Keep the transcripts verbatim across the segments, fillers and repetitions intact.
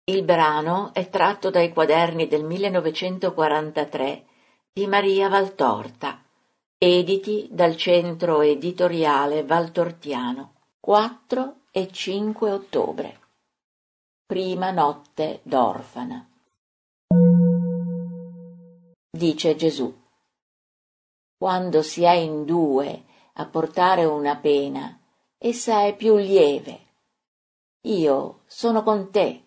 Il brano è tratto dai quaderni del millenovecentoquarantatré di Maria Valtorta, editi dal Centro Editoriale Valtortiano, quattro e cinque ottobre. Prima notte d'orfana. Dice Gesù: quando si è in due a portare una pena, essa è più lieve. Io sono con te.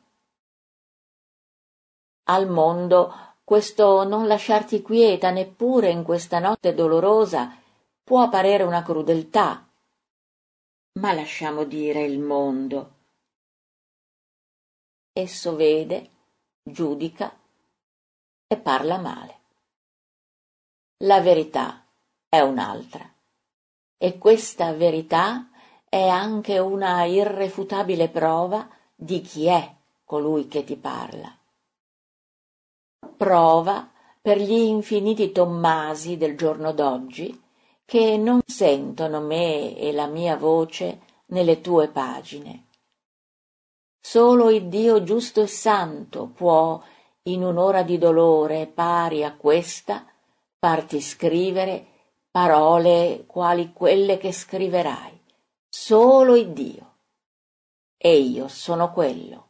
Al mondo questo non lasciarti quieta neppure in questa notte dolorosa può parere una crudeltà, ma lasciamo dire il mondo. Esso vede, giudica e parla male. La verità è un'altra, e questa verità è anche una irrefutabile prova di chi è colui che ti parla. Prova per gli infiniti Tommasi del giorno d'oggi che non sentono me e la mia voce nelle tue pagine. Solo il Dio giusto e santo può, in un'ora di dolore pari a questa, farti scrivere parole quali quelle che scriverai. Solo il Dio. E io sono quello.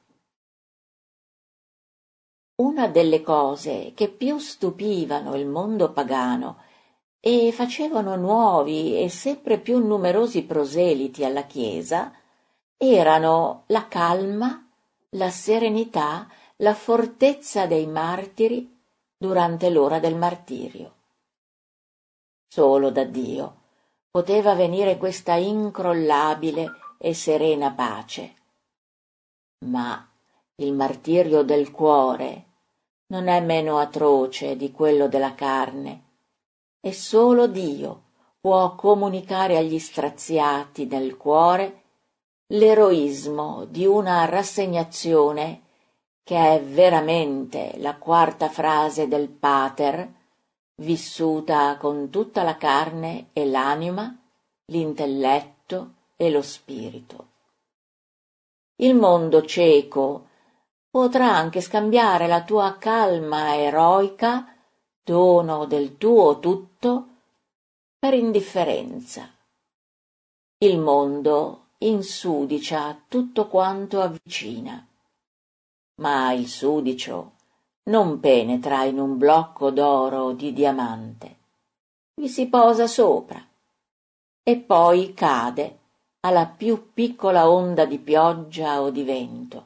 Una delle cose che più stupivano il mondo pagano e facevano nuovi e sempre più numerosi proseliti alla Chiesa erano la calma, la serenità, la fortezza dei martiri durante l'ora del martirio. Solo da Dio poteva venire questa incrollabile e serena pace. Ma il martirio del cuore non è meno atroce di quello della carne, e solo Dio può comunicare agli straziati del cuore l'eroismo di una rassegnazione che è veramente la quarta frase del Pater, vissuta con tutta la carne e l'anima, l'intelletto e lo spirito. Il mondo cieco potrà anche scambiare la tua calma eroica, dono del tuo tutto, per indifferenza. Il mondo insudicia tutto quanto avvicina, ma il sudicio non penetra in un blocco d'oro o di diamante. Vi si posa sopra e poi cade alla più piccola onda di pioggia o di vento.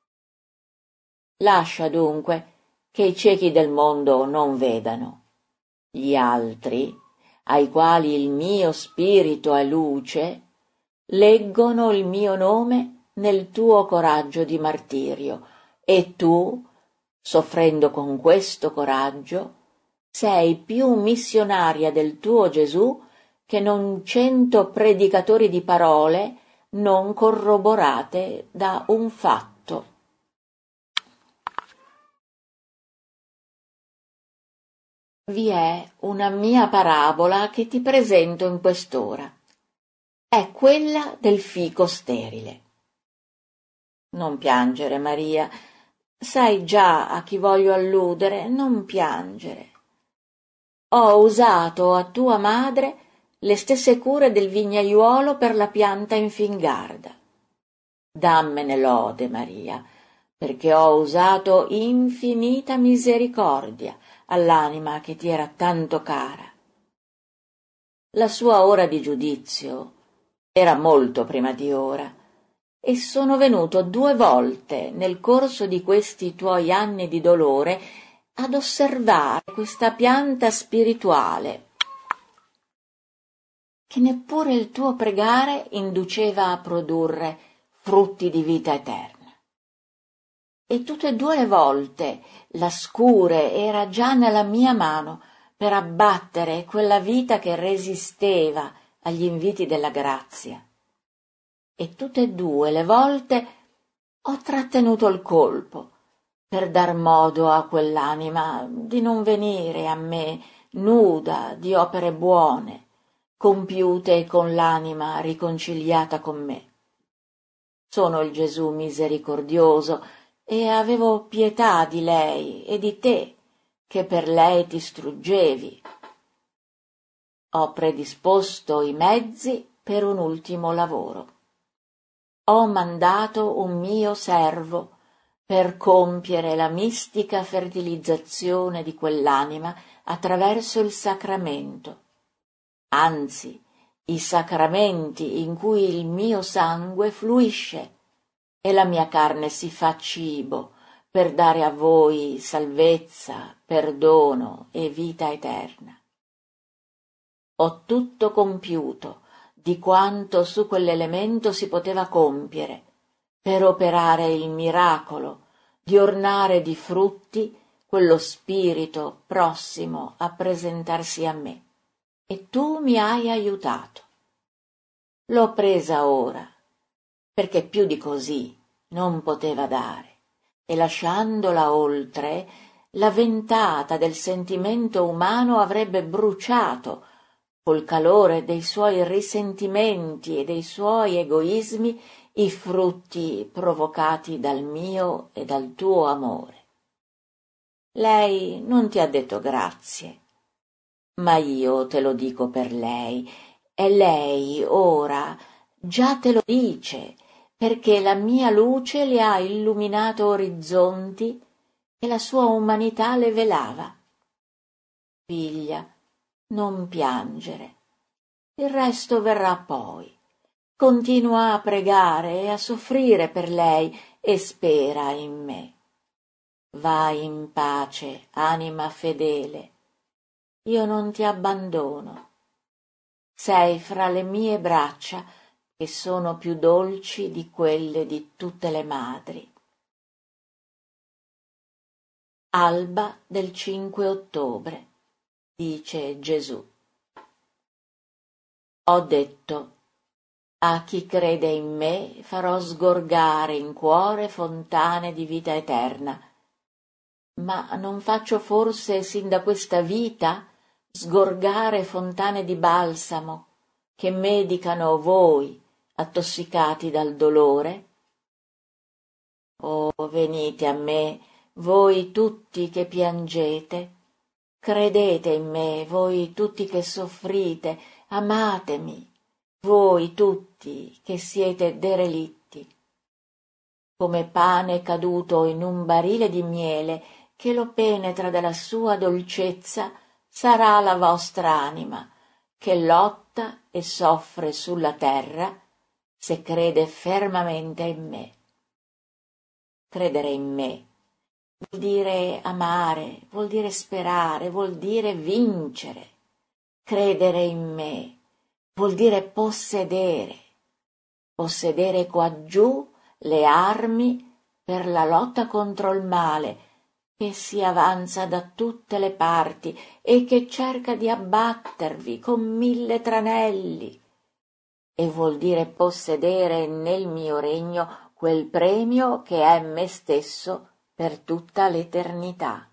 Lascia dunque che i ciechi del mondo non vedano. Gli altri, ai quali il mio spirito è luce, leggono il mio nome nel tuo coraggio di martirio, e tu, soffrendo con questo coraggio, sei più missionaria del tuo Gesù che non cento predicatori di parole non corroborate da un fatto. Vi è una mia parabola che ti presento in quest'ora. È quella del fico sterile. Non piangere, Maria. Sai già a chi voglio alludere, non piangere. Ho usato a tua madre le stesse cure del vignaiuolo per la pianta in fingarda. Dammene lode, Maria, perché ho usato infinita misericordia all'anima che ti era tanto cara. La sua ora di giudizio era molto prima di ora, e sono venuto due volte nel corso di questi tuoi anni di dolore ad osservare questa pianta spirituale che neppure il tuo pregare induceva a produrre frutti di vita eterna. E tutte e due le volte la scure era già nella mia mano per abbattere quella vita che resisteva agli inviti della grazia. E tutte e due le volte ho trattenuto il colpo per dar modo a quell'anima di non venire a me nuda di opere buone, compiute con l'anima riconciliata con me. Sono il Gesù misericordioso e avevo pietà di lei e di te, che per lei ti struggevi. Ho predisposto i mezzi per un ultimo lavoro. Ho mandato un mio servo per compiere la mistica fertilizzazione di quell'anima attraverso il sacramento, anzi, i sacramenti in cui il mio sangue fluisce e la mia carne si fa cibo per dare a voi salvezza, perdono e vita eterna. Ho tutto compiuto di quanto su quell'elemento si poteva compiere per operare il miracolo di ornare di frutti quello spirito prossimo a presentarsi a me, e tu mi hai aiutato. L'ho presa ora, perché più di così non poteva dare, e lasciandola oltre, la ventata del sentimento umano avrebbe bruciato, col calore dei suoi risentimenti e dei suoi egoismi, i frutti provocati dal mio e dal tuo amore. Lei non ti ha detto grazie, ma io te lo dico per lei, e lei ora già te lo dice, perché la mia luce le ha illuminato orizzonti e la sua umanità le velava. Figlia, non piangere, il resto verrà poi. Continua a pregare e a soffrire per lei e spera in me. Vai in pace, anima fedele, io non ti abbandono. Sei fra le mie braccia, che sono più dolci di quelle di tutte le madri. Alba del cinque ottobre, dice Gesù. Ho detto: a chi crede in me farò sgorgare in cuore fontane di vita eterna. Ma non faccio forse sin da questa vita sgorgare fontane di balsamo che medicano voi, attossicati dal dolore? Oh, venite a me, voi tutti che piangete, credete in me, voi tutti che soffrite, amatemi, voi tutti che siete derelitti. Come pane caduto in un barile di miele che lo penetra della sua dolcezza, sarà la vostra anima, che lotta e soffre sulla terra, se crede fermamente in me. Credere in me vuol dire amare, vuol dire sperare, vuol dire vincere. Credere in me vuol dire possedere, possedere quaggiù le armi per la lotta contro il male che si avanza da tutte le parti e che cerca di abbattervi con mille tranelli, e vuol dire possedere nel mio regno quel premio che è me stesso per tutta l'eternità.